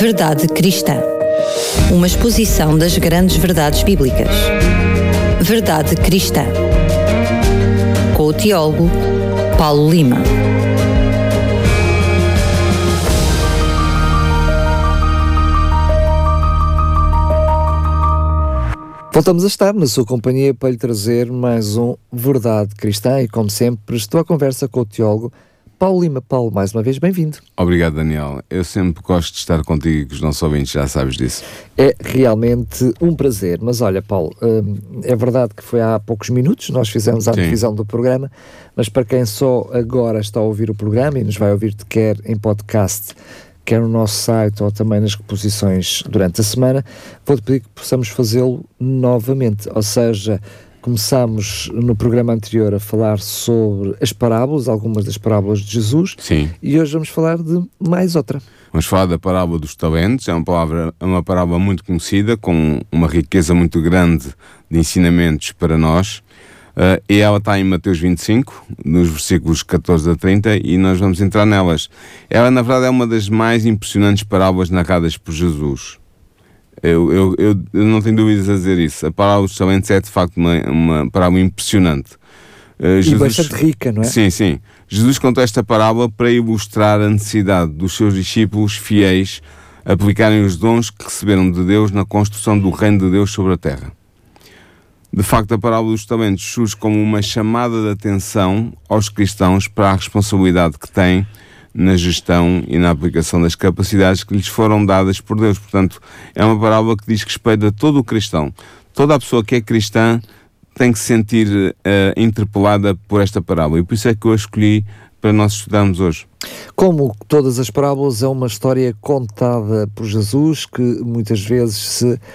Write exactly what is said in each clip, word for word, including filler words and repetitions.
Verdade Cristã. Uma exposição das grandes verdades bíblicas. Verdade Cristã. Com o teólogo Paulo Lima. Voltamos a estar na sua companhia para lhe trazer mais um Verdade Cristã e, como sempre, estou à conversa com o teólogo Paulo Lima. Paulo, mais uma vez, bem-vindo. Obrigado, Daniel. Eu sempre gosto de estar contigo e com os nossos ouvintes, já sabes disso. É realmente um prazer. Mas olha, Paulo, hum, é verdade que foi há poucos minutos, nós fizemos a divisão do programa, mas para quem só agora está a ouvir o programa e nos vai ouvir quer em podcast, quer no nosso site ou também nas reposições durante a semana, vou-te pedir que possamos fazê-lo novamente. Ou seja, começámos no programa anterior a falar sobre as parábolas, algumas das parábolas de Jesus. Sim. E hoje vamos falar de mais outra. Vamos falar da parábola dos talentos. É uma, palavra, é uma parábola muito conhecida, com uma riqueza muito grande de ensinamentos para nós. Uh, e ela está em Mateus vinte e cinco, nos versículos catorze a trinta, e nós vamos entrar nelas. Ela, na verdade, é uma das mais impressionantes parábolas narradas por Jesus. Eu, eu, eu, eu não tenho dúvidas a dizer isso. A parábola dos talentos é, de facto, uma, uma parábola impressionante. Uh, e Jesus, bastante rica, não é? Sim, sim. Jesus contou esta parábola para ilustrar a necessidade dos seus discípulos fiéis aplicarem os dons que receberam de Deus na construção do reino de Deus sobre a terra. De facto, a parábola dos talentos surge como uma chamada de atenção aos cristãos para a responsabilidade que têm na gestão e na aplicação das capacidades que lhes foram dadas por Deus. Portanto, é uma parábola que diz respeito a todo o cristão. Toda a pessoa que é cristã tem que se sentir uh, interpelada por esta parábola. E por isso é que eu a escolhi para nós estudarmos hoje. Como todas as parábolas, é uma história contada por Jesus que muitas vezes se uh,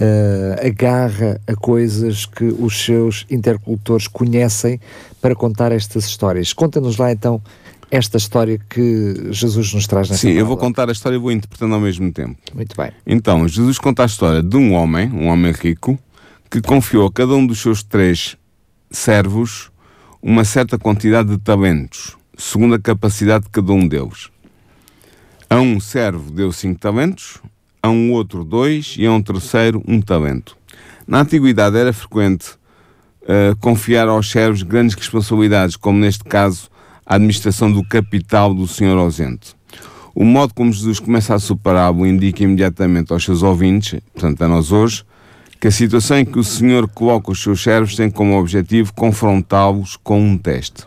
agarra a coisas que os seus interlocutores conhecem para contar estas histórias. Conta-nos lá então esta história que Jesus nos traz nesta Sim, parábola. Eu vou contar a história e vou interpretando ao mesmo tempo. Muito bem. Então, Jesus conta a história de um homem, um homem rico, que confiou a cada um dos seus três servos uma certa quantidade de talentos, segundo a capacidade de cada um deles. A um servo deu cinco talentos, a um outro dois e a um terceiro um talento. Na antiguidade era frequente uh, confiar aos servos grandes responsabilidades, como neste caso a administração do capital do senhor ausente. O modo como Jesus começa a sua parábola indica imediatamente aos seus ouvintes, portanto a nós hoje, que a situação em que o Senhor coloca os seus servos tem como objetivo confrontá-los com um teste.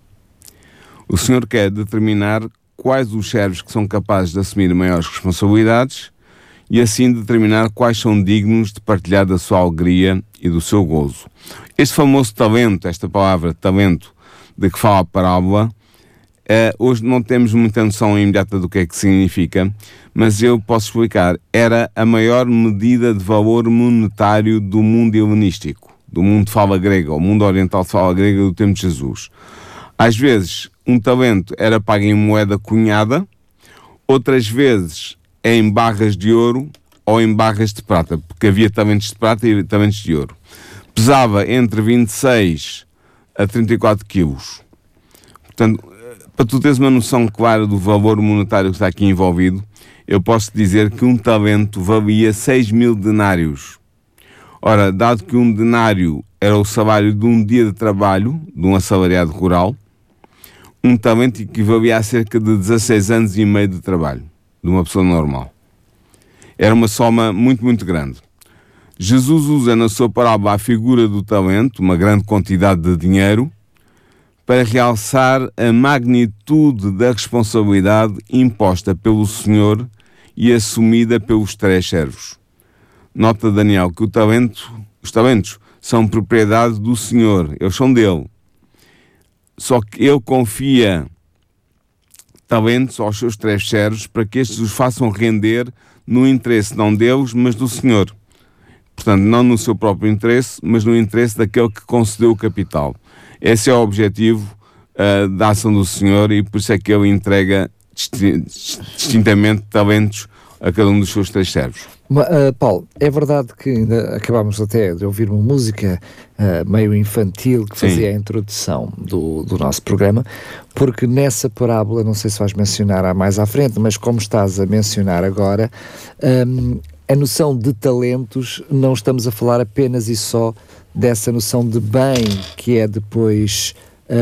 O Senhor quer determinar quais os servos que são capazes de assumir maiores responsabilidades e assim determinar quais são dignos de partilhar da sua alegria e do seu gozo. Este famoso talento, esta palavra talento, de que fala a parábola, eh, hoje não temos muita noção imediata do que é que significa, mas eu posso explicar. Era a maior medida de valor monetário do mundo helenístico, do mundo de fala grega, o mundo oriental de fala grega do tempo de Jesus. Às vezes, um talento era pago em moeda cunhada, outras vezes em barras de ouro ou em barras de prata, porque havia talentos de prata e talentos de ouro. Pesava entre vinte e seis a trinta e quatro quilos. Portanto, para tu teres uma noção clara do valor monetário que está aqui envolvido, eu posso dizer que um talento valia seis mil denários. Ora, dado que um denário era o salário de um dia de trabalho de um assalariado rural, um talento equivalia a cerca de dezasseis anos e meio de trabalho de uma pessoa normal. Era uma soma muito, muito grande. Jesus usa na sua parábola a figura do talento, uma grande quantidade de dinheiro, para realçar a magnitude da responsabilidade imposta pelo Senhor e assumida pelos três servos. Nota, Daniel, que o talento, os talentos são propriedade do Senhor, eles são dele. Só que ele confia talentos aos seus três servos para que estes os façam render no interesse não deles, mas do Senhor. Portanto, não no seu próprio interesse, mas no interesse daquele que concedeu o capital. Esse é o objetivo uh, da ação do Senhor e por isso é que ele entrega disti- distintamente talentos a cada um dos seus três servos. Uh, Paulo, é verdade que ainda acabámos até de ouvir uma música uh, meio infantil que fazia Sim. a introdução do, do nosso programa, porque nessa parábola, não sei se vais mencionar mais à frente, mas como estás a mencionar agora, um, a noção de talentos, não estamos a falar apenas e só dessa noção de bem que é depois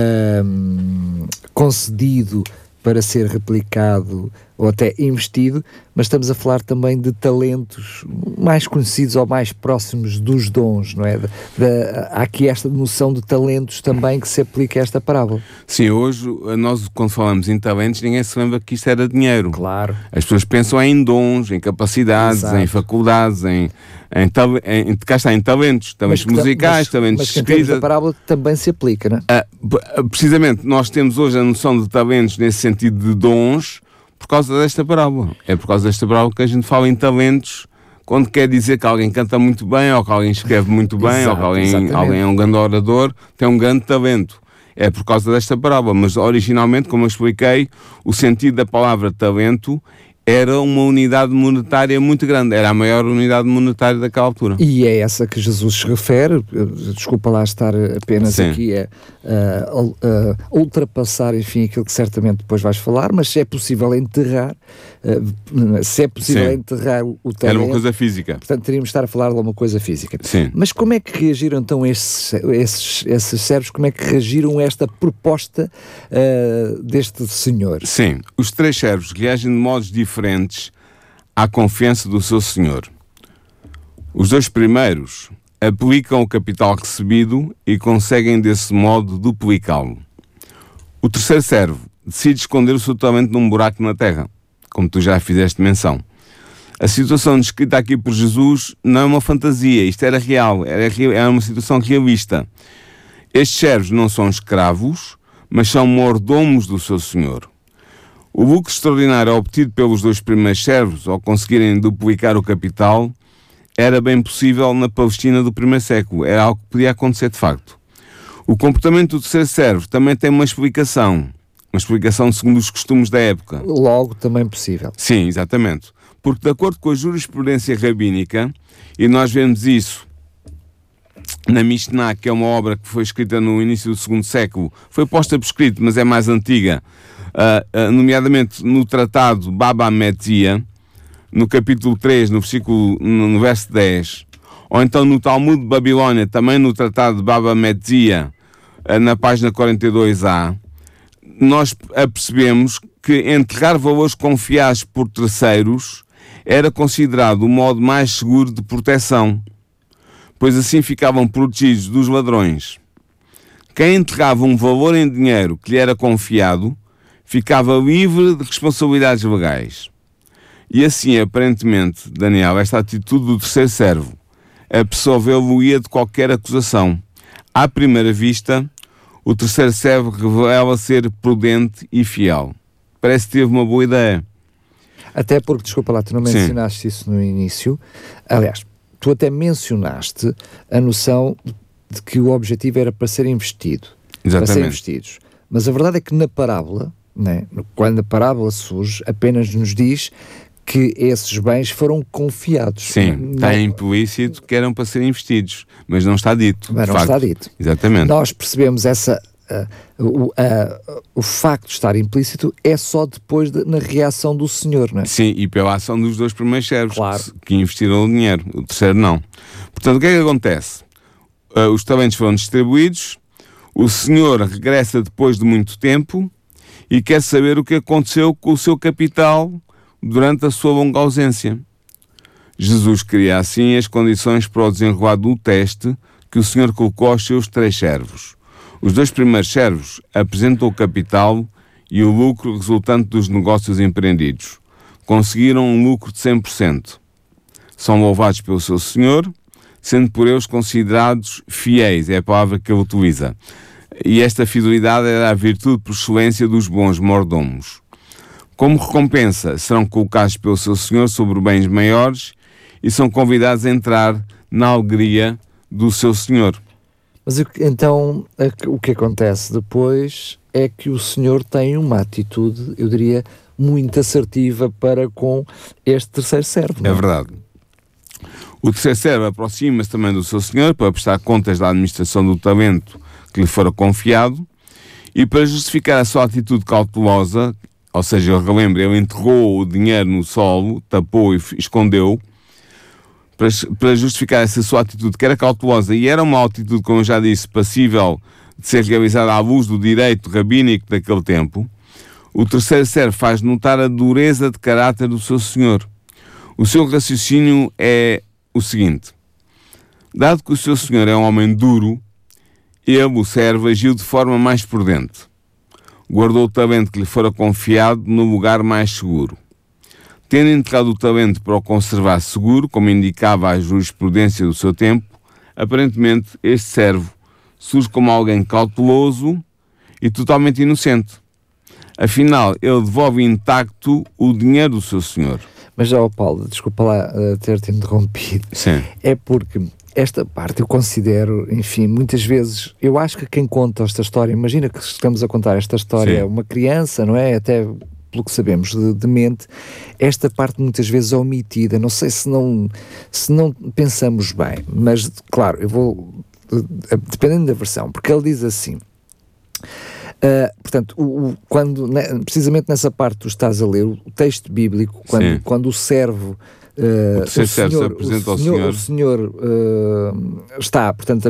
um, concedido para ser replicado ou até investido, mas estamos a falar também de talentos mais conhecidos ou mais próximos dos dons, não é? De, de, há aqui esta noção de talentos também que se aplica a esta parábola. Sim, hoje nós quando falamos em talentos ninguém se lembra que isto era dinheiro. Claro. As pessoas pensam em dons, em capacidades, Exato. em faculdades, em, em, em, em, cá está, em talentos, talentos mas, musicais, mas, talentos mas de escrita. Mas a parábola também se aplica, não é? Ah, precisamente, nós temos hoje a noção de talentos nesse sentido de dons, por causa desta parábola. É por causa desta parábola que a gente fala em talentos quando quer dizer que alguém canta muito bem, ou que alguém escreve muito bem, Exato, ou que alguém, alguém é um grande orador, tem um grande talento. É por causa desta parábola. Mas originalmente, como eu expliquei, o sentido da palavra talento era uma unidade monetária muito grande, era a maior unidade monetária daquela altura. E é essa que Jesus se refere, desculpa lá estar apenas Sim. aqui a, a, a ultrapassar, enfim, aquilo que certamente depois vais falar, mas se é possível enterrar, se é possível Sim. enterrar o talento... Era uma coisa física. Portanto, teríamos de estar a falar de uma coisa física. Sim. Mas como é que reagiram então esses, esses, esses servos, como é que reagiram a esta proposta uh, deste senhor? Sim, os três servos reagem de modos diferentes diferentes à confiança do seu senhor. Os dois primeiros aplicam o capital recebido e conseguem desse modo duplicá-lo. O terceiro servo decide esconder o seu talento num buraco na terra, como tu já fizeste menção. A situação descrita aqui por Jesus não é uma fantasia, isto era real, era, era uma situação realista. Estes servos não são escravos, mas são mordomos do seu senhor. O lucro extraordinário obtido pelos dois primeiros servos, ao conseguirem duplicar o capital, era bem possível na Palestina do primeiro século. Era algo que podia acontecer de facto. O comportamento do terceiro servo também tem uma explicação. Uma explicação segundo os costumes da época. Logo, também possível. Sim, exatamente. Porque de acordo com a jurisprudência rabínica, e nós vemos isso na Mishnah, que é uma obra que foi escrita no início do segundo século, foi posta por escrito, mas é mais antiga, Uh, uh, nomeadamente no tratado Baba Metzia, no capítulo três, no versículo, no, no verso dez, ou então no Talmud de Babilónia, também no tratado Baba Metzia, uh, na página quarenta e dois A, nós apercebemos que enterrar valores confiados por terceiros era considerado o modo mais seguro de proteção, pois assim ficavam protegidos dos ladrões. Quem enterrava um valor em dinheiro que lhe era confiado ficava livre de responsabilidades legais. E assim, aparentemente, Daniel, esta atitude do terceiro servo absolveu-lo-ia de qualquer acusação. À primeira vista, o terceiro servo revela ser prudente e fiel. Parece que teve uma boa ideia. Até porque, desculpa lá, tu não mencionaste Sim. isso no início. Aliás, tu até mencionaste a noção de que o objetivo era para ser investido. Exatamente. Para ser investidos. Mas a verdade é que na parábola, né, quando a parábola surge, apenas nos diz que esses bens foram confiados. Sim, não, está implícito que eram para serem investidos, mas não está dito. Mas não facto. está dito. Exatamente. Nós percebemos essa... Uh, o, uh, o facto de estar implícito é só depois de, na reação do senhor, não é? Sim, e pela ação dos dois primeiros servos, claro. que, que investiram o dinheiro, o terceiro não. Portanto, o que é que acontece? Uh, os talentos foram distribuídos, o senhor regressa depois de muito tempo e quer saber o que aconteceu com o seu capital durante a sua longa ausência. Jesus cria assim as condições para o desenrolar do teste que o senhor colocou aos seus três servos. Os dois primeiros servos apresentam o capital e o lucro resultante dos negócios empreendidos. Conseguiram um lucro de cem por cento. São louvados pelo seu senhor, sendo por eles considerados fiéis, é a palavra que ele utiliza. E esta fidelidade era a virtude por excelência dos bons mordomos. Como recompensa, serão colocados pelo seu senhor sobre bens maiores e são convidados a entrar na alegria do seu senhor. Mas então o que acontece depois é que o senhor tem uma atitude, eu diria, muito assertiva para com este terceiro servo. É verdade. O terceiro servo aproxima-se também do seu senhor para prestar contas da administração do talento que lhe fora confiado, e para justificar a sua atitude cautelosa, ou seja, eu relembro, ele enterrou o dinheiro no solo, tapou e escondeu, para, para justificar essa sua atitude, que era cautelosa, e era uma atitude, como eu já disse, passível de ser realizada à luz do direito rabínico daquele tempo, o terceiro servo faz notar a dureza de caráter do seu senhor. O seu raciocínio é o seguinte: dado que o seu senhor é um homem duro, ele, o servo, agiu de forma mais prudente. Guardou o talento que lhe fora confiado no lugar mais seguro. Tendo enterrado o talento para o conservar seguro, como indicava a jurisprudência do seu tempo, aparentemente este servo surge como alguém cauteloso e totalmente inocente. Afinal, ele devolve intacto o dinheiro do seu senhor. Mas já, oh Paulo, desculpa lá uh, ter-te interrompido. Sim. É porque esta parte eu considero, enfim, muitas vezes, eu acho que quem conta esta história, imagina que estamos a contar esta história a uma criança, não é? Até pelo que sabemos de, de mente, esta parte muitas vezes é omitida. Não sei se não, se não pensamos bem, mas claro, eu vou, dependendo da versão, porque ele diz assim. Uh, portanto, o, o, quando, né, precisamente nessa parte tu estás a ler o texto bíblico, quando, quando o servo, uh, o, o senhor, se apresenta o ao senhor, senhor, o senhor uh, está, portanto,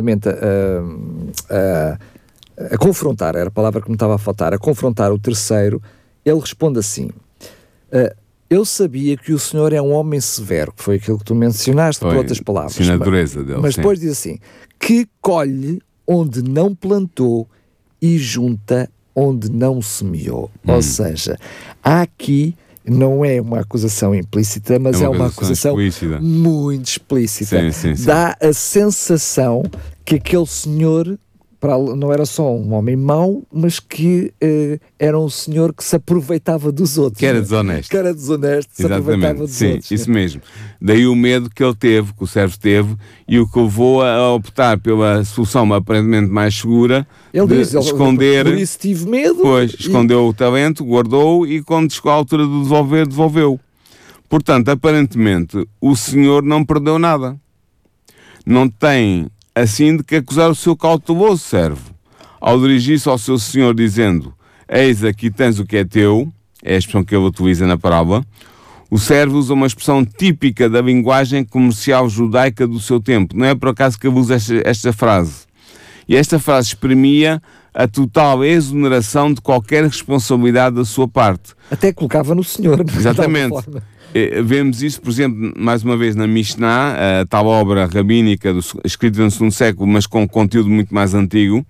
a, a, a, a confrontar, era a palavra que me estava a faltar, a confrontar o terceiro, ele responde assim: uh, eu sabia que o senhor é um homem severo, que foi aquilo que tu mencionaste, foi, por outras palavras. Sim, na dureza dele, mas sim. Depois diz assim, que colhe onde não plantou e junta onde não semeou. Hum. Ou seja, há aqui, não é uma acusação implícita, mas é uma, é uma acusação, acusação explícita. muito explícita. Sim, sim, sim. Dá a sensação que aquele senhor para, não era só um homem mau, mas que uh, era um senhor que se aproveitava dos outros. Que era desonesto. Que era desonesto, se aproveitava dos sim, outros. Sim, isso mesmo. Daí o medo que ele teve, que o servo teve, e o que o levou a optar pela solução aparentemente mais segura, ele de diz, esconder... Por isso tive medo. Pois, e... escondeu o talento, guardou, e quando chegou à altura de devolver, devolveu. Portanto, aparentemente, o senhor não perdeu nada. Não tem... assim de que acusar o seu cauteloso servo. Ao dirigir-se ao seu senhor dizendo: eis aqui tens o que é teu, é a expressão que ele utiliza na parábola, o servo usa uma expressão típica da linguagem comercial judaica do seu tempo. Não é por acaso que ele usa esta, esta frase. E esta frase exprimia a total exoneração de qualquer responsabilidade da sua parte. Até colocava no senhor. Exatamente. Vemos isso, por exemplo, mais uma vez na Mishnah, a tal obra rabínica do, escrita no segundo século, mas com conteúdo muito mais antigo,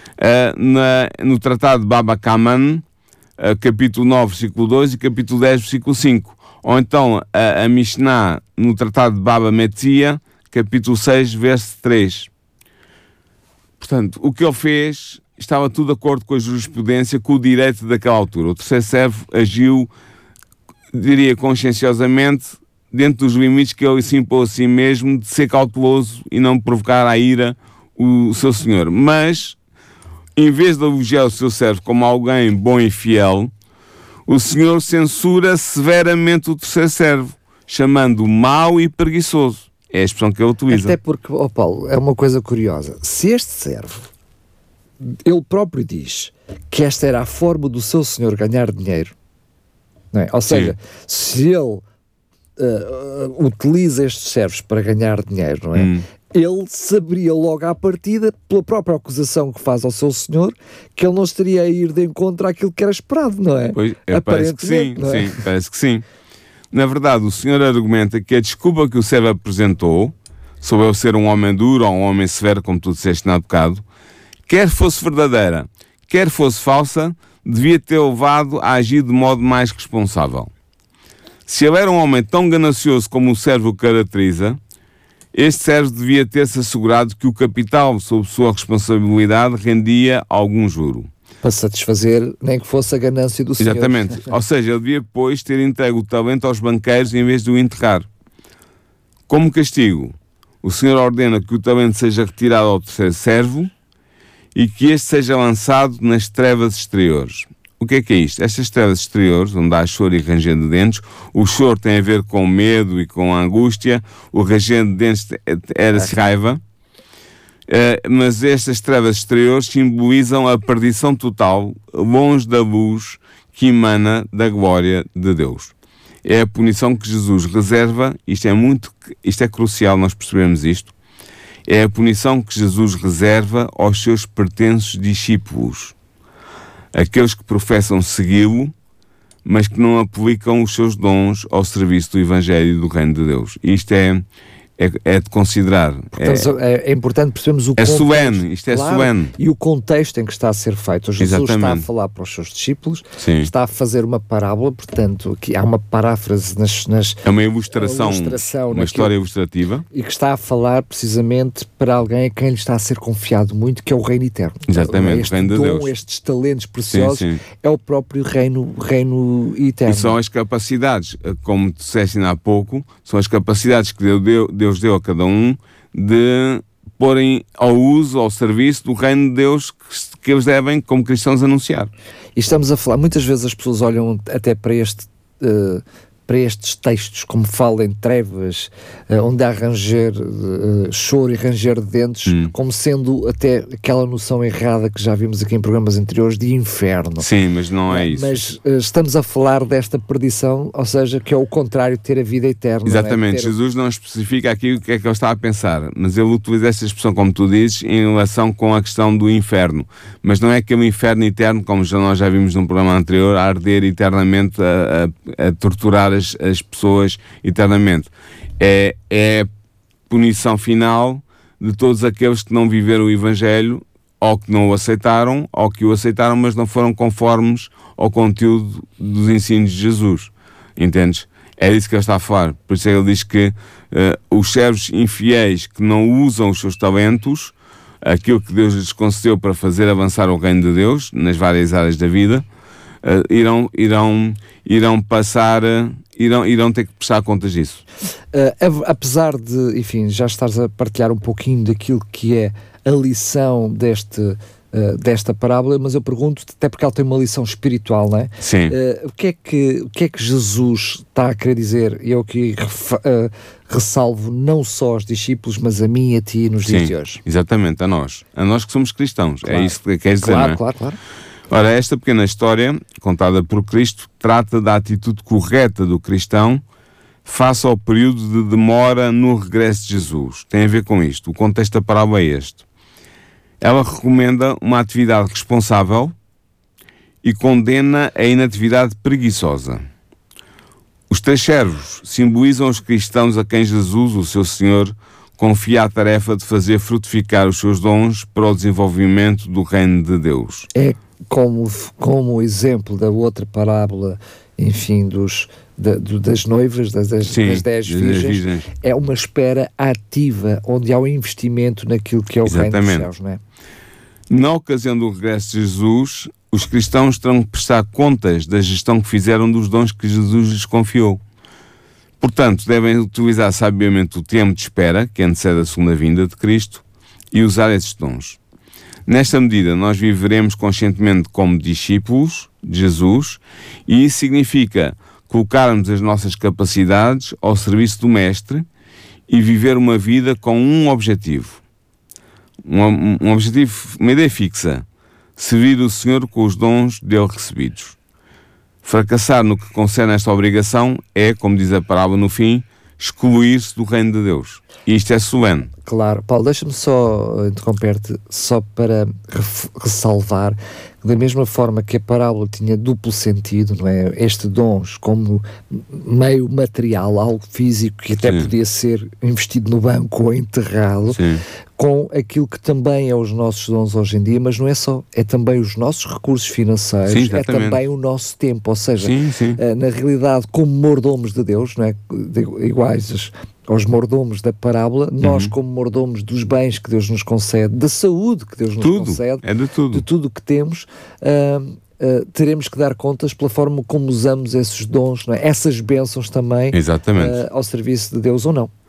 na, no tratado de Baba Kaman, capítulo nove, versículo dois e capítulo dez, versículo cinco. Ou então a, a Mishnah no tratado de Baba Metzia, capítulo seis, verso três. Portanto, o que ele fez estava tudo de acordo com a jurisprudência, com o direito daquela altura. O terceiro servo agiu, diria conscienciosamente, dentro dos limites que ele se impôs a si mesmo, de ser cauteloso e não provocar a ira o seu senhor. Mas, em vez de elogiar o seu servo como alguém bom e fiel, o senhor censura severamente o terceiro servo, chamando-o mau e preguiçoso. É a expressão que ele utiliza. Até porque, ó oh Paulo, é uma coisa curiosa. Se este servo, ele próprio diz que esta era a forma do seu senhor ganhar dinheiro, não é? Ou seja, sim, se ele uh, uh, utiliza estes servos para ganhar dinheiro, não é? Hum. Ele saberia logo à partida, pela própria acusação que faz ao seu senhor, que ele não estaria a ir de encontro àquilo que era esperado, não é? Pois, parece que sim, é? sim, parece que sim. Na verdade, o senhor argumenta que a desculpa que o servo apresentou, sobre ele ser um homem duro ou um homem severo, como tu disseste há bocado, quer fosse verdadeira, quer fosse falsa, devia ter levado a agir de modo mais responsável. Se ele era um homem tão ganancioso como o servo o caracteriza, este servo devia ter-se assegurado que o capital sob sua responsabilidade rendia algum juro. Para satisfazer nem que fosse a ganância do senhor. Exatamente. Ou seja, ele devia, depois, ter entregue o talento aos banqueiros em vez de o enterrar. Como castigo, o senhor ordena que o talento seja retirado ao terceiro servo e que este seja lançado nas trevas exteriores. O que é que é isto? Estas trevas exteriores, onde há choro e ranger de dentes, o choro tem a ver com medo e com a angústia, o ranger de dentes era raiva, uh, mas estas trevas exteriores simbolizam a perdição total, longe da luz que emana da glória de Deus. É a punição que Jesus reserva, isto é muito, isto é crucial nós percebermos isto, é a punição que Jesus reserva aos seus pertences discípulos, aqueles que professam segui-lo, mas que não aplicam os seus dons ao serviço do Evangelho e do Reino de Deus. Isto é, é, é de considerar. Portanto, é, é importante percebermos o é contexto. Solene, isto é claro, solene. E o contexto em que está a ser feito. Jesus Exatamente. Está a falar para os seus discípulos, Sim. está a fazer uma parábola, portanto, que há uma paráfrase nas... nas é uma ilustração, uma, ilustração uma naquilo, história ilustrativa. E que está a falar precisamente para alguém a quem lhe está a ser confiado muito, que é o Reino Eterno. Exatamente, este o Reino dom, de Deus. Estes talentos preciosos, sim, sim. é o próprio Reino, reino Eterno. E são as capacidades, como disseste há pouco, são as capacidades que Deus deu a cada um de porem ao uso, ao serviço do reino de Deus que, que eles devem, como cristãos, anunciar. E estamos a falar, muitas vezes as pessoas olham até para este... Uh, para estes textos, como fala em trevas, uh, onde há ranger, uh, choro e ranger de dentes, hum. como sendo até aquela noção errada que já vimos aqui em programas anteriores de inferno. Sim, mas não é isso. Mas uh, estamos a falar desta perdição, ou seja, que é o contrário de ter a vida eterna. Exatamente, não é? ter... Jesus não especifica aqui o que é que ele está a pensar, mas ele utiliza esta expressão, como tu dizes, em relação com a questão do inferno. Mas não é que é um inferno eterno, como já nós já vimos num programa anterior, a arder eternamente, a, a, a torturar As, as pessoas eternamente. É, é a punição final de todos aqueles que não viveram o Evangelho, ou que não o aceitaram, ou que o aceitaram, mas não foram conformes ao conteúdo dos ensinos de Jesus. Entendes? É disso que ele está a falar. Por isso ele diz que uh, os servos infiéis que não usam os seus talentos, aquilo que Deus lhes concedeu para fazer avançar o reino de Deus, nas várias áreas da vida, uh, irão, irão, irão passar... Uh, Irão, irão ter que prestar contas disso. Uh, apesar de, enfim, já estares a partilhar um pouquinho daquilo que é a lição deste, uh, desta parábola, mas eu pergunto-te, até porque ela tem uma lição espiritual, não é? Sim. Uh, o, que é que, o que é que Jesus está a querer dizer? E eu aqui uh, ressalvo não só aos discípulos, mas a mim e a ti nos Sim, dias de hoje. Exatamente, a nós. A nós que somos cristãos. Claro. É isso que queres dizer, claro, não é? Claro, claro. Ora, esta pequena história, contada por Cristo, trata da atitude correta do cristão face ao período de demora no regresso de Jesus. Tem a ver com isto. O contexto da parábola é este. Ela recomenda uma atividade responsável e condena a inatividade preguiçosa. Os três servos simbolizam os cristãos a quem Jesus, o seu Senhor, confia a tarefa de fazer frutificar os seus dons para o desenvolvimento do reino de Deus. É como, como o exemplo da outra parábola, enfim, dos, da, do, das noivas, das, das, Sim, das dez virgens, virgens, é uma espera ativa, onde há um investimento naquilo que é o Exatamente. Reino dos céus, não é? Na ocasião do regresso de Jesus, os cristãos terão que prestar contas da gestão que fizeram dos dons que Jesus lhes confiou. Portanto, devem utilizar sabiamente o tempo de espera, que antecede a segunda vinda de Cristo, e usar esses dons. Nesta medida, nós viveremos conscientemente como discípulos de Jesus, e isso significa colocarmos as nossas capacidades ao serviço do Mestre e viver uma vida com um objetivo. Um, um objetivo, uma ideia fixa: servir o Senhor com os dons dele recebidos. Fracassar no que concerne esta obrigação é, como diz a parábola no fim, excluir-se do reino de Deus. E isto é solene. Claro. Paulo, deixa-me só interromper-te, só para ressalvar que da mesma forma que a parábola tinha duplo sentido, não é? Este dons como meio material, algo físico que até Sim. podia ser investido no banco ou enterrado, Sim. com aquilo que também é os nossos dons hoje em dia, mas não é só, é também os nossos recursos financeiros, sim, é também o nosso tempo, ou seja, sim, sim. na realidade, como mordomos de Deus, não é? Iguais aos mordomos da parábola, uhum. nós como mordomos dos bens que Deus nos concede, da saúde que Deus nos tudo. concede, é de tudo, de tudo que temos, uh, uh, teremos que dar contas pela forma como usamos esses dons, não é? Essas bênçãos também, Exatamente. Uh, ao serviço de Deus ou não.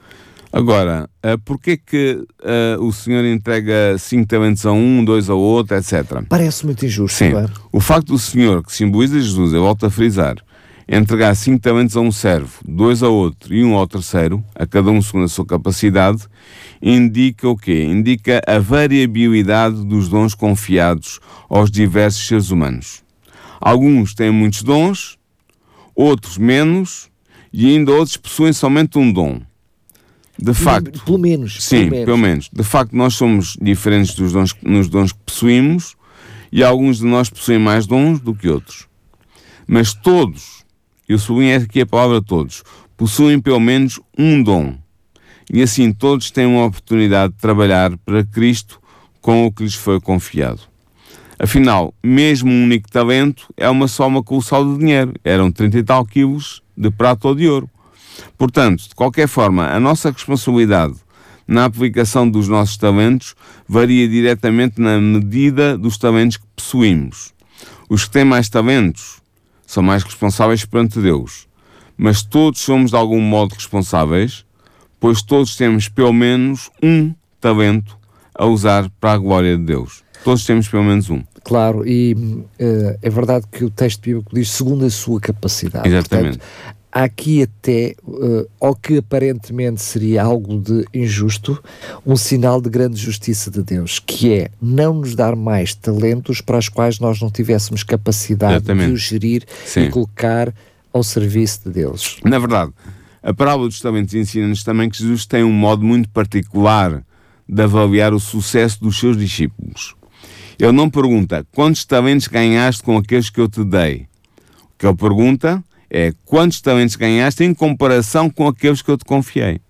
Agora, uh, porquê que uh, o Senhor entrega cinco talentos a um, dois ao outro, etcétera? Parece muito injusto, Sim. não é? O facto do Senhor, que simboliza Jesus, eu volto a frisar, entregar cinco talentos a um servo, dois a outro e um ao terceiro, a cada um segundo a sua capacidade, indica o quê? Indica a variabilidade dos dons confiados aos diversos seres humanos. Alguns têm muitos dons, outros menos, e ainda outros possuem somente um dom. De facto, pelo menos. Sim, pelo menos. pelo menos. De facto, nós somos diferentes dos dons, nos dons que possuímos, e alguns de nós possuem mais dons do que outros. Mas todos, eu sublinho aqui a palavra todos, possuem pelo menos um dom. E assim todos têm uma oportunidade de trabalhar para Cristo com o que lhes foi confiado. Afinal, mesmo um único talento é uma soma colossal de dinheiro. Eram trinta e tal quilos de prata ou de ouro. Portanto, de qualquer forma, a nossa responsabilidade na aplicação dos nossos talentos varia diretamente na medida dos talentos que possuímos. Os que têm mais talentos são mais responsáveis perante Deus. Mas todos somos de algum modo responsáveis, pois todos temos pelo menos um talento a usar para a glória de Deus. Todos temos pelo menos um. Claro, e uh, é verdade que o texto bíblico diz segundo a sua capacidade. Exatamente. Portanto, há aqui até, uh, ao que aparentemente seria algo de injusto, um sinal de grande justiça de Deus, que é não nos dar mais talentos para os quais nós não tivéssemos capacidade Exatamente. de os gerir Sim. e colocar ao serviço de Deus. Na verdade, a parábola dos talentos ensina-nos também que Jesus tem um modo muito particular de avaliar o sucesso dos seus discípulos. Ele não pergunta quantos talentos ganhaste com aqueles que eu te dei. O que ele pergunta é quantos talentos ganhaste em comparação com aqueles que eu te confiei.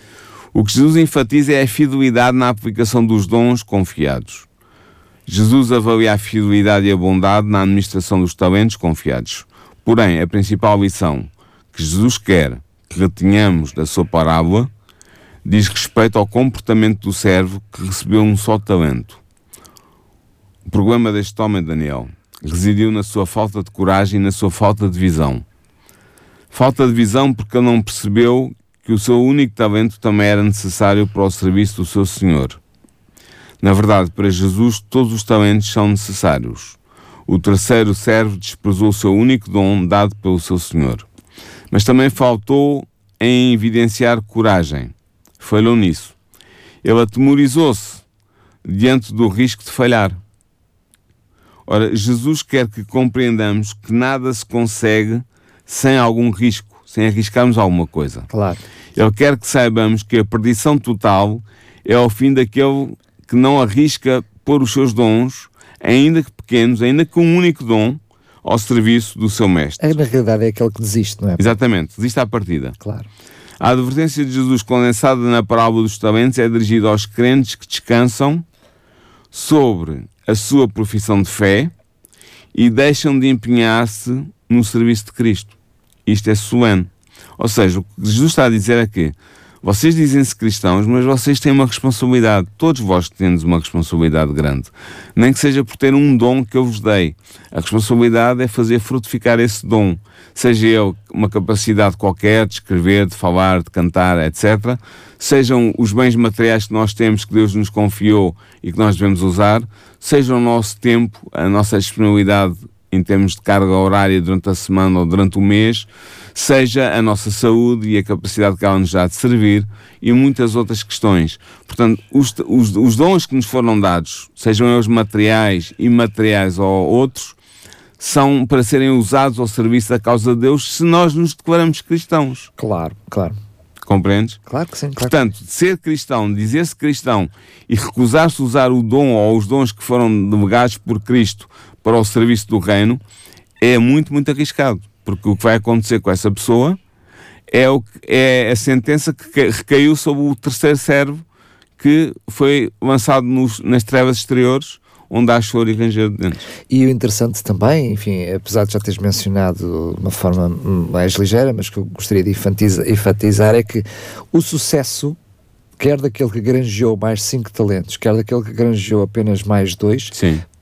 O que Jesus enfatiza é a fidelidade na aplicação dos dons confiados. Jesus avalia a fidelidade e a bondade na administração dos talentos confiados. Porém, a principal lição que Jesus quer que retenhamos da sua parábola diz respeito ao comportamento do servo que recebeu um só talento. O problema deste homem, Daniel, residiu na sua falta de coragem e na sua falta de visão. Falta de visão porque ele não percebeu que o seu único talento também era necessário para o serviço do seu Senhor. Na verdade, para Jesus, todos os talentos são necessários. O terceiro servo desprezou o seu único dom dado pelo seu Senhor. Mas também faltou em evidenciar coragem. Falhou nisso. Ele atemorizou-se diante do risco de falhar. Ora, Jesus quer que compreendamos que nada se consegue sem algum risco, sem arriscarmos alguma coisa. Claro. Ele quer que saibamos que a perdição total é ao fim daquele que não arrisca pôr os seus dons, ainda que pequenos, ainda que um único dom, ao serviço do seu mestre. É, na realidade é aquele que desiste, não é? Exatamente, desiste à partida. Claro. A advertência de Jesus condensada na parábola dos talentos é dirigida aos crentes que descansam sobre a sua profissão de fé e deixam de empenhar-se no serviço de Cristo. Isto é solene. Ou seja, o que Jesus está a dizer é que vocês dizem-se cristãos, mas vocês têm uma responsabilidade. Todos vós tendes uma responsabilidade grande. Nem que seja por ter um dom que eu vos dei. A responsabilidade é fazer frutificar esse dom. Seja ele uma capacidade qualquer de escrever, de falar, de cantar, etcétera. Sejam os bens materiais que nós temos, que Deus nos confiou e que nós devemos usar. Seja o nosso tempo, a nossa disponibilidade em termos de carga horária durante a semana ou durante o mês, seja a nossa saúde e a capacidade que ela nos dá de servir e muitas outras questões. Portanto, os, os, os dons que nos foram dados, sejam eles materiais, imateriais ou outros, são para serem usados ao serviço da causa de Deus se nós nos declaramos cristãos. Claro, claro. Compreendes? Claro que sim. Claro. Portanto, ser cristão, dizer-se cristão e recusar-se a usar o dom ou os dons que foram delegados por Cristo para o serviço do reino é muito, muito arriscado. Porque o que vai acontecer com essa pessoa é, o que, é a sentença que recaiu sobre o terceiro servo que foi lançado nos, nas trevas exteriores, onde há choro e ranger de dentes. E o interessante também, enfim, apesar de já teres mencionado de uma forma mais ligeira, mas que eu gostaria de enfatizar, enfatizar é que o sucesso, quer daquele que granjeou mais cinco talentos, quer daquele que granjeou apenas mais dois, Sim.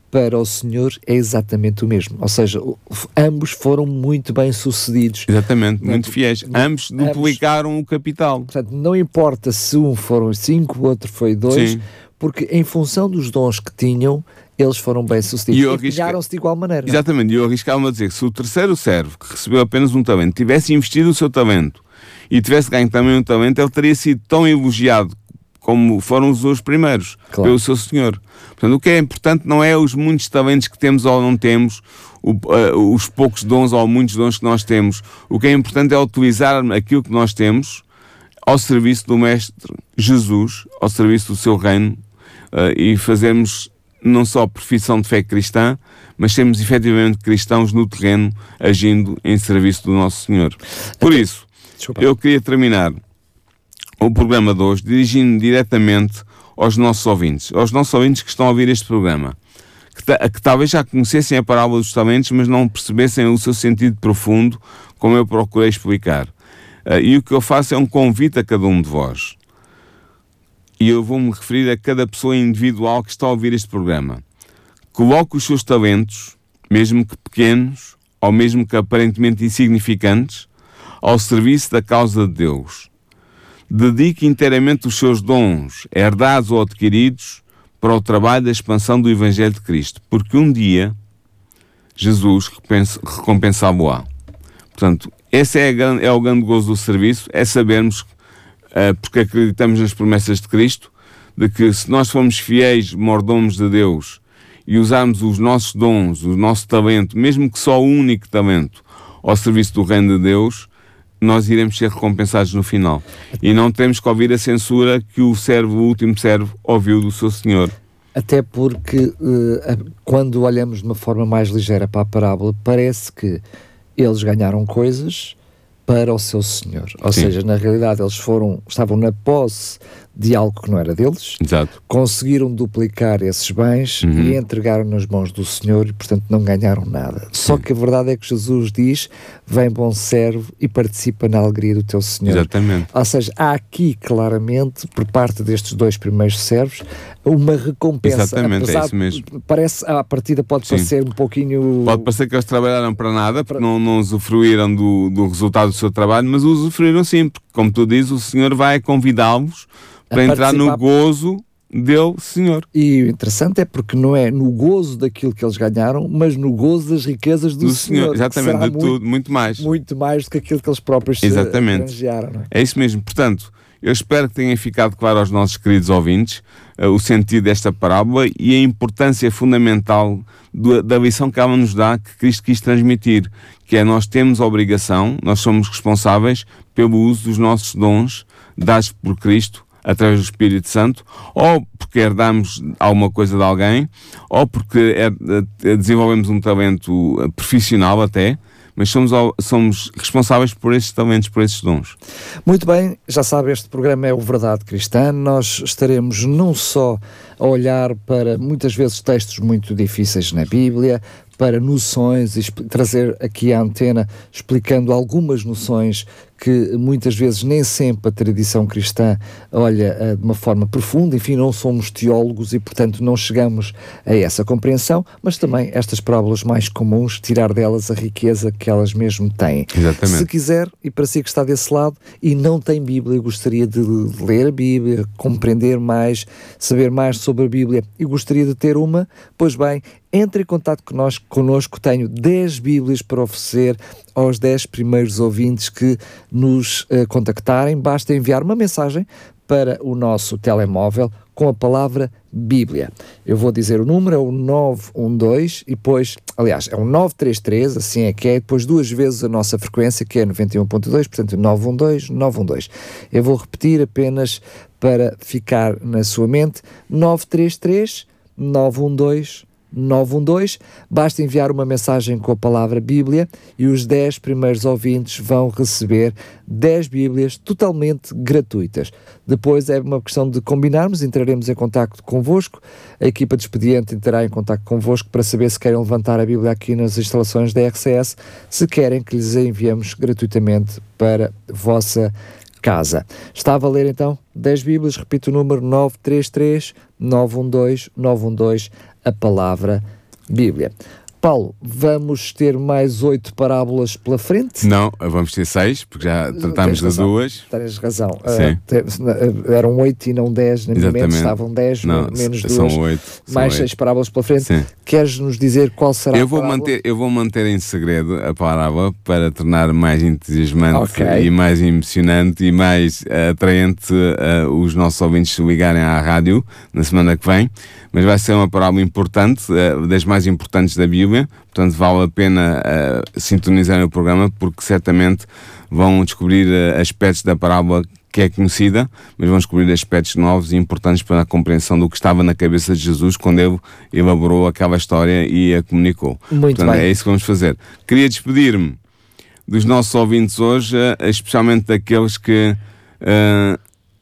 para o Senhor é exatamente o mesmo. Ou seja, ambos foram muito bem sucedidos. Exatamente, muito não, fiéis. Não, ambos duplicaram ambos, o capital. Portanto, não importa se um foram cinco, o outro foi dois, Sim. porque em função dos dons que tinham, eles foram bem sucedidos. E empenharam-se de igual maneira. Exatamente, e eu arriscava-me a dizer que se o terceiro servo, que recebeu apenas um talento, tivesse investido o seu talento e tivesse ganho também um talento, ele teria sido tão elogiado como foram os dois primeiros, claro. Pelo seu Senhor. Portanto, o que é importante não é os muitos talentos que temos ou não temos, o, uh, os poucos dons ou muitos dons que nós temos. O que é importante é utilizar aquilo que nós temos ao serviço do Mestre Jesus, ao serviço do seu reino, uh, e fazermos não só profissão de fé cristã, mas sermos efetivamente cristãos no terreno, agindo em serviço do nosso Senhor. Por isso, eu queria terminar o programa de hoje dirigindo diretamente aos nossos ouvintes, aos nossos ouvintes que estão a ouvir este programa, que, ta- que talvez já conhecessem a parábola dos talentos, mas não percebessem o seu sentido profundo, como eu procurei explicar. Uh, e o que eu faço é um convite a cada um de vós. E eu vou-me referir a cada pessoa individual que está a ouvir este programa. Coloque os seus talentos, mesmo que pequenos, ou mesmo que aparentemente insignificantes, ao serviço da causa de Deus. Dedique inteiramente os seus dons, herdados ou adquiridos, para o trabalho da expansão do Evangelho de Cristo, porque um dia Jesus recompensá-lo-á. Portanto, esse é, a, é o grande gozo do serviço, é sabermos, uh, porque acreditamos nas promessas de Cristo, de que se nós formos fiéis mordomos de Deus e usarmos os nossos dons, o nosso talento, mesmo que só o único talento, ao serviço do reino de Deus, nós iremos ser recompensados no final. E não temos que ouvir a censura que o servo, o último servo, ouviu do seu Senhor. Até porque, uh, quando olhamos de uma forma mais ligeira para a parábola, parece que eles ganharam coisas para o seu Senhor. Ou Sim. seja, na realidade eles foram, estavam na posse de algo que não era deles, Exato. Conseguiram duplicar esses bens uhum. e entregaram nas mãos do Senhor e, portanto, não ganharam nada. Sim. Só que a verdade é que Jesus diz, vem bom servo e participa na alegria do teu Senhor. Exatamente. Ou seja, há aqui claramente, por parte destes dois primeiros servos, uma recompensa. Exatamente, Apesar, é isso mesmo. Parece, à partida pode Sim. parecer um pouquinho... Pode parecer que eles trabalharam para nada, porque não, não usufruíram do, do resultado do seu trabalho, mas usufruíram sim, porque, como tu dizes, o Senhor vai convidá-los para entrar no gozo dele, Senhor. E o interessante é porque não é no gozo daquilo que eles ganharam, mas no gozo das riquezas do, do Senhor. Senhor. Exatamente, de muito, tudo, muito mais. Muito mais do que aquilo que eles próprios Exatamente. se granjearam. É? é isso mesmo. Portanto, eu espero que tenha ficado claro aos nossos queridos ouvintes uh, o sentido desta parábola e a importância fundamental do, da lição que ela nos dá, que Cristo quis transmitir, que é nós temos a obrigação, nós somos responsáveis pelo uso dos nossos dons dados por Cristo, através do Espírito Santo, ou porque herdamos alguma coisa de alguém, ou porque é, é, desenvolvemos um talento profissional até, mas somos, somos responsáveis por esses talentos, por esses dons. Muito bem, já sabe, este programa é o Verdade Cristã. Nós estaremos não só a olhar para, muitas vezes, textos muito difíceis na Bíblia, para noções, e trazer aqui a antena explicando algumas noções que muitas vezes nem sempre a tradição cristã olha de uma forma profunda. Enfim, não somos teólogos e, portanto, não chegamos a essa compreensão, mas também estas parábolas mais comuns, tirar delas a riqueza que elas mesmo têm. Exatamente. Se quiser, e para si que está desse lado e não tem Bíblia, gostaria de ler a Bíblia, compreender mais, saber mais sobre a Bíblia e gostaria de ter uma, pois bem, entre em contato connosco, connosco, tenho dez Bíblias para oferecer aos dez primeiros ouvintes que nos uh, contactarem. Basta enviar uma mensagem para o nosso telemóvel com a palavra Bíblia. Eu vou dizer o número, é o nove um dois, e depois, aliás, é o nove três três, assim é que é, e depois duas vezes a nossa frequência, que é noventa e um ponto dois, portanto nove um dois, nove um dois. Eu vou repetir apenas para ficar na sua mente, nove três três, nove um dois, nove um dois, basta enviar uma mensagem com a palavra Bíblia e os dez primeiros ouvintes vão receber dez Bíblias totalmente gratuitas. Depois é uma questão de combinarmos, entraremos em contacto convosco, a equipa de expediente entrará em contacto convosco para saber se querem levantar a Bíblia aqui nas instalações da R C S, se querem que lhes a enviemos gratuitamente para a vossa casa. Está a valer então dez Bíblias, repito o número nove três três, nove um dois, nove um dois, a palavra Bíblia. Paulo, vamos ter mais oito parábolas pela frente? Não, vamos ter seis, porque já tratámos de duas. Tens razão. Sim. Uh, eram oito e não dez, na minha mente estavam dez, não, menos duas. São oito. Mais são seis oito. parábolas pela frente. Sim. Queres nos dizer qual será eu a vou parábola? manter Eu vou manter em segredo a parábola para tornar mais entusiasmante okay. e mais emocionante e mais uh, atraente uh, os nossos ouvintes se ligarem à rádio na semana que vem. Mas vai ser uma parábola importante, uh, das mais importantes da Bíblia, portanto vale a pena uh, sintonizar o programa, porque certamente vão descobrir uh, aspectos da parábola que é conhecida, mas vão descobrir aspectos novos e importantes para a compreensão do que estava na cabeça de Jesus quando ele elaborou aquela história e a comunicou. Muito portanto, bem. É isso que vamos fazer. Queria despedir-me dos nossos ouvintes hoje, uh, especialmente daqueles que... Uh,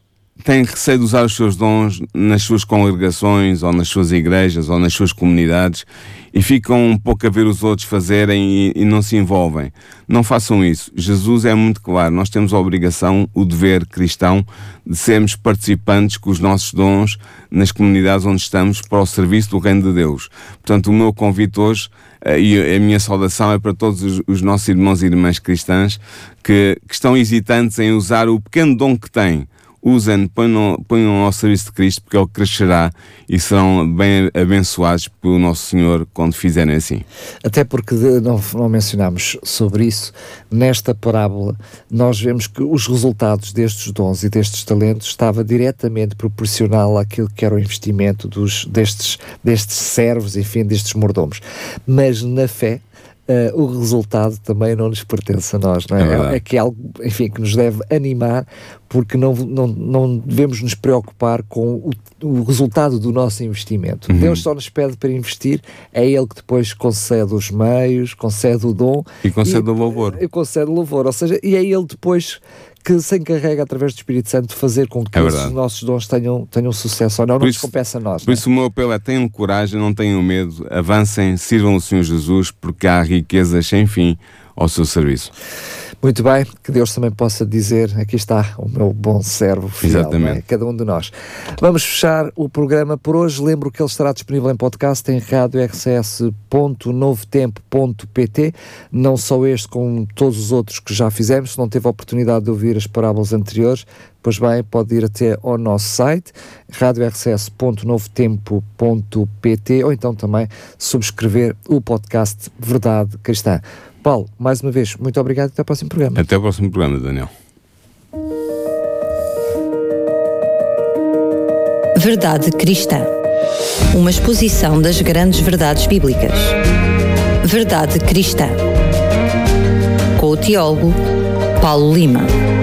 têm receio de usar os seus dons nas suas congregações, ou nas suas igrejas, ou nas suas comunidades, e ficam um pouco a ver os outros fazerem e, e não se envolvem. Não façam isso. Jesus é muito claro. Nós temos a obrigação, o dever cristão, de sermos participantes com os nossos dons nas comunidades onde estamos para o serviço do Reino de Deus. Portanto, o meu convite hoje uh, e a minha saudação é para todos os, os nossos irmãos e irmãs cristãs que, que estão hesitantes em usar o pequeno dom que têm. Usem, ponham, ponham ao serviço de Cristo, porque Ele crescerá e serão bem abençoados pelo Nosso Senhor quando fizerem assim. Até porque de, não, não mencionámos sobre isso, nesta parábola nós vemos que os resultados destes dons e destes talentos estava diretamente proporcional àquilo que era o investimento dos, destes, destes servos, enfim, destes mordomos. Mas na fé, Uh, o resultado também não nos pertence a nós, não é? É, é que é algo, enfim, que nos deve animar, porque não, não, não devemos nos preocupar com o, o resultado do nosso investimento. Uhum. Deus só nos pede para investir, é Ele que depois concede os meios, concede o dom. E concede e, o louvor. E concede o louvor, ou seja, e é Ele depois que se encarrega através do Espírito Santo de fazer com que é os nossos dons tenham, tenham sucesso ou não, por não isso, nos compensa a nós. Por isso o meu apelo é: tenham coragem, não tenham medo, avancem, sirvam o Senhor Jesus, porque há riquezas sem fim ao seu serviço. Muito bem, que Deus também possa dizer: aqui está o meu bom servo fiel. Exatamente. É? Cada um de nós. Vamos fechar o programa por hoje. Lembro que ele estará disponível em podcast em rádio r c s ponto novo tempo ponto p t, não só este, como todos os outros que já fizemos. Se não teve a oportunidade de ouvir as parábolas anteriores, pois bem, pode ir até ao nosso site rádio r c s ponto novo tempo ponto p t, ou então também subscrever o podcast Verdade Cristã. Paulo, mais uma vez, muito obrigado e até ao próximo programa. Até ao próximo programa, Daniel. Verdade Cristã. Uma exposição das grandes verdades bíblicas. Verdade Cristã. Com o teólogo Paulo Lima.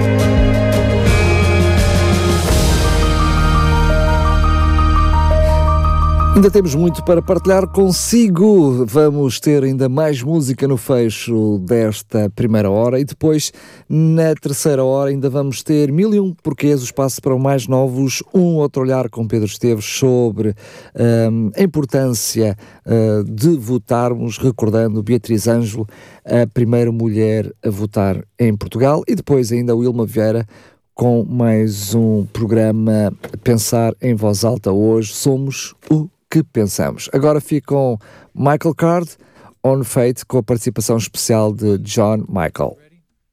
Ainda temos muito para partilhar consigo. Vamos ter ainda mais música no fecho desta primeira hora e depois, na terceira hora, ainda vamos ter mil e um porquês, o espaço para os mais novos, um outro olhar com Pedro Esteves sobre um, a importância uh, de votarmos, recordando Beatriz Ângelo, a primeira mulher a votar em Portugal, e depois ainda o Wilma Vieira com mais um programa Pensar em Voz Alta. Hoje somos o que pensamos. Agora ficam Michael Card, On Fate, com a participação especial de John Michael.